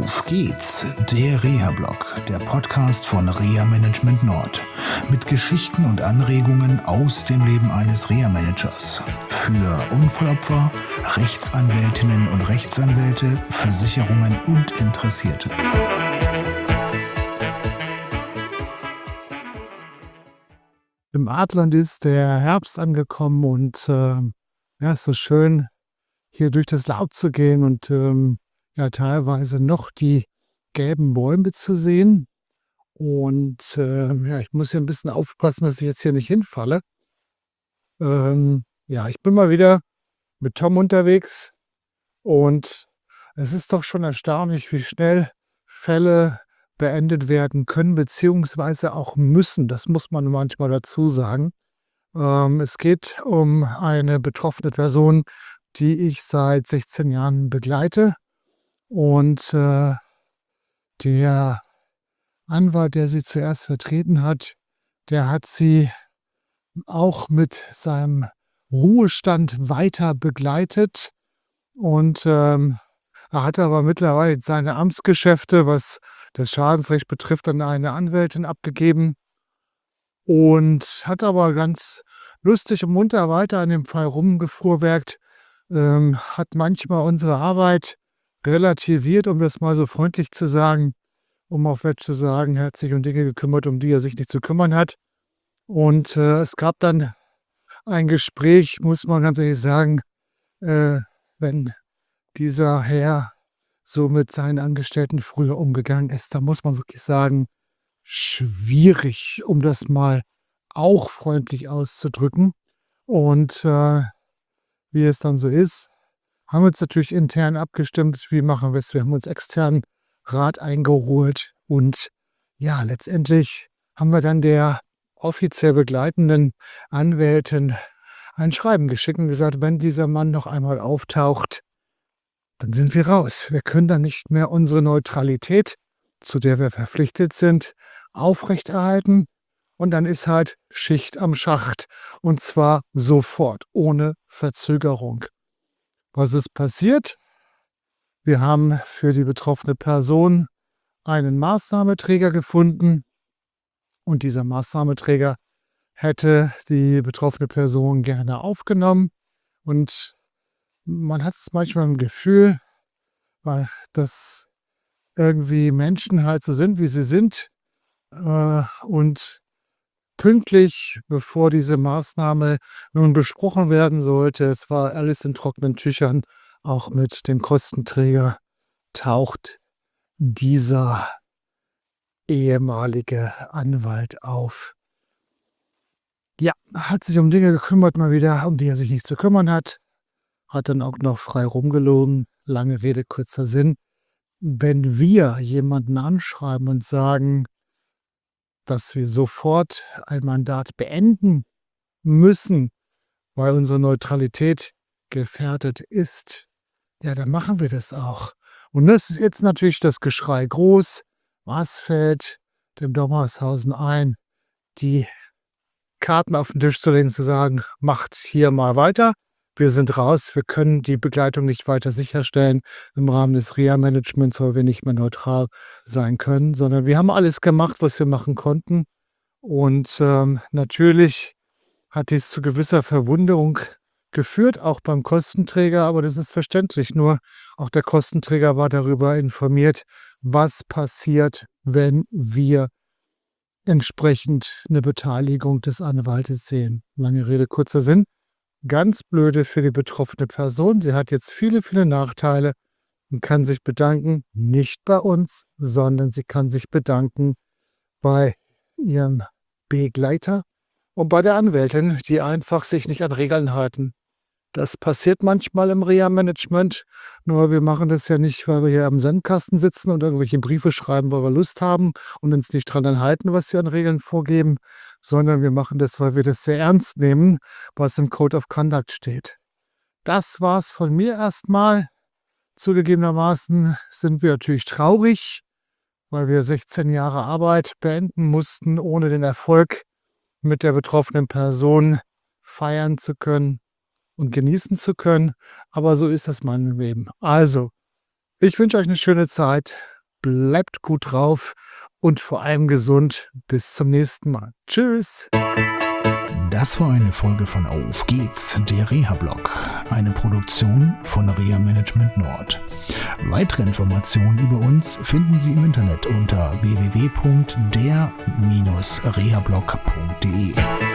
Auf geht's, der Reha-Blog, der Podcast von Reha Management Nord. Mit Geschichten und Anregungen aus dem Leben eines Reha-Managers. Für Unfallopfer, Rechtsanwältinnen und Rechtsanwälte, Versicherungen und Interessierte. Im Adland ist der Herbst angekommen und ist so schön, hier durch das Laub zu gehen und teilweise noch die gelben Bäume zu sehen. Und ich muss hier ein bisschen aufpassen, dass ich jetzt hier nicht hinfalle. Ich bin mal wieder mit Tom unterwegs und es ist doch schon erstaunlich, wie schnell Fälle beendet werden können, beziehungsweise auch müssen. Das muss man manchmal dazu sagen. Es geht um eine betroffene Person, die ich seit 16 Jahren begleite. Und der Anwalt, der sie zuerst vertreten hat, der hat sie auch mit seinem Ruhestand weiter begleitet. Und er hat aber mittlerweile seine Amtsgeschäfte, was das Schadensrecht betrifft, an eine Anwältin abgegeben und hat aber ganz lustig und munter weiter an dem Fall rumgefuhrwerkt, hat manchmal unsere Arbeit relativiert, um das mal so freundlich zu sagen, um auf Deutsch zu sagen, er hat sich um Dinge gekümmert, um die er sich nicht zu kümmern hat. Und es gab dann ein Gespräch, muss man ganz ehrlich sagen, wenn dieser Herr so mit seinen Angestellten früher umgegangen ist, da muss man wirklich sagen, schwierig, um das mal auch freundlich auszudrücken. Und wie es dann so ist, haben wir uns natürlich intern abgestimmt, wie machen wir es. Wir haben uns externen Rat eingeholt und ja, letztendlich haben wir dann der offiziell begleitenden Anwältin ein Schreiben geschickt und gesagt, wenn dieser Mann noch einmal auftaucht, dann sind wir raus. Wir können dann nicht mehr unsere Neutralität, zu der wir verpflichtet sind, aufrechterhalten. Und dann ist halt Schicht am Schacht. Und zwar sofort, ohne Verzögerung. Was ist passiert? Wir haben für die betroffene Person einen Maßnahmeträger gefunden. Und dieser Maßnahmeträger hätte die betroffene Person gerne aufgenommen. Und man hat es manchmal im Gefühl, weil das irgendwie Menschen halt so sind, wie sie sind. Und pünktlich, bevor diese Maßnahme nun besprochen werden sollte, es war alles in trockenen Tüchern, auch mit dem Kostenträger, taucht dieser ehemalige Anwalt auf. Ja, hat sich um Dinge gekümmert mal wieder, um die er sich nicht zu kümmern hat. Hat dann auch noch frei rumgelogen. Lange Rede, kurzer Sinn. Wenn wir jemanden anschreiben und sagen, dass wir sofort ein Mandat beenden müssen, weil unsere Neutralität gefährdet ist, ja, dann machen wir das auch. Und das ist jetzt natürlich das Geschrei groß. Was fällt dem Dommershausen ein, die Karten auf den Tisch zu legen, zu sagen, macht hier mal weiter. Wir sind raus, wir können die Begleitung nicht weiter sicherstellen im Rahmen des Reha-Managements, weil wir nicht mehr neutral sein können, sondern wir haben alles gemacht, was wir machen konnten. Und natürlich hat dies zu gewisser Verwunderung geführt, auch beim Kostenträger, aber das ist verständlich. Nur auch der Kostenträger war darüber informiert, was passiert, wenn wir entsprechend eine Beteiligung des Anwaltes sehen. Lange Rede, kurzer Sinn. Ganz blöde für die betroffene Person. Sie hat jetzt viele, viele Nachteile und kann sich bedanken, nicht bei uns, sondern sie kann sich bedanken bei ihrem Begleiter und bei der Anwältin, die einfach sich nicht an Regeln halten. Das passiert manchmal im Reha-Management, nur wir machen das ja nicht, weil wir hier am Sandkasten sitzen und irgendwelche Briefe schreiben, weil wir Lust haben und uns nicht dran halten, was wir an Regeln vorgeben, sondern wir machen das, weil wir das sehr ernst nehmen, was im Code of Conduct steht. Das war's von mir erstmal. Zugegebenermaßen sind wir natürlich traurig, weil wir 16 Jahre Arbeit beenden mussten, ohne den Erfolg mit der betroffenen Person feiern zu können und genießen zu können. Aber so ist das mal im Leben. Also, ich wünsche euch eine schöne Zeit. bleibt gut drauf und vor allem gesund. Bis zum nächsten Mal. Tschüss. Das war eine Folge von Auf geht's, der Reha-Blog, eine Produktion von Reha Management Nord. Weitere Informationen über uns finden Sie im Internet unter www.der-rehablog.de.